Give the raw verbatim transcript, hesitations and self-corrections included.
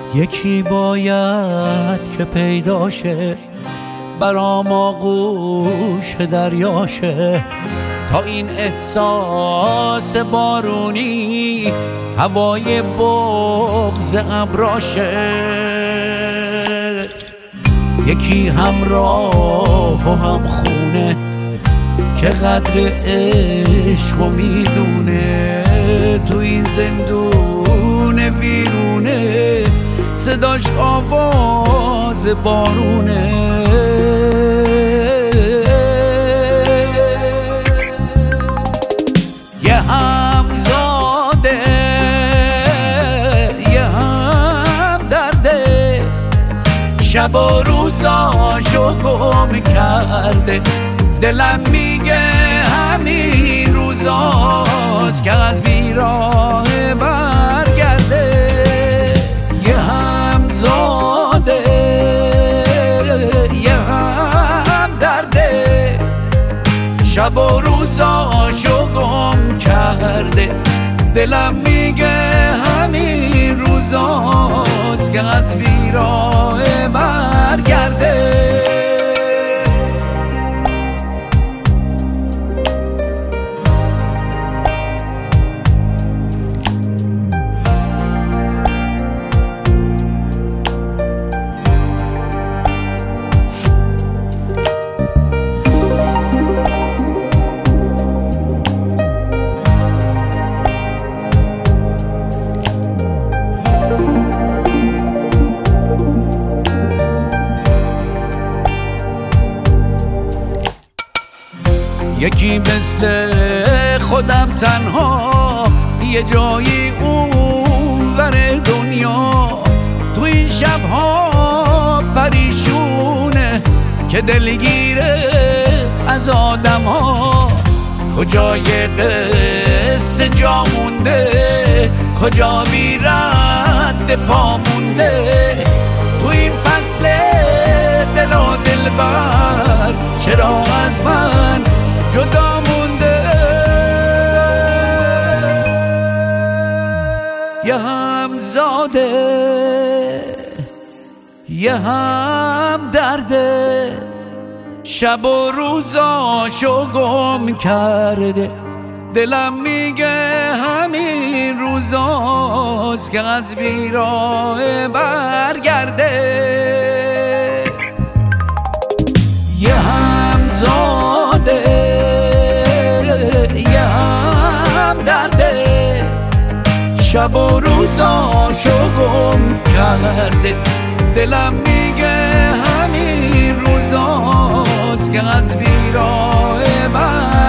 یکی باید که پیداشه برام آغوش دریاشه، تا این احساس بارونی هوای بغض ابراشه. یکی همراه و هم خونه که قدر عشق و میدونه، تو این زندون ویرونه صداش آواز بارونه. یه همزاده یه هم درده، شب و روزاشو گم کرده. دلم میگه همین روزاست که از بیراه برگرده. یه همزاده یه هم درده، شب و روزاشو گم کرده. دلم میگه همین روزاست که از بیراه برگرده. یکی مثل خودم تنها یه جایی اونور دنیا، تو این شبها پریشونه که دلگیره از آدم ها. کجای قصه جا مونده، کجا بی رد پا مونده. تو این فصل دل و دلبر چرا از من جدا مونده. یه همزاده یه هم درده، شب و روزاشو گم کرده. دلم میگه همین روزاست که از بیراه برگرده. یه همزاده یه هم درده، شب و روزاشو گم کرده. دلم میگه همین روزاست که از بیراه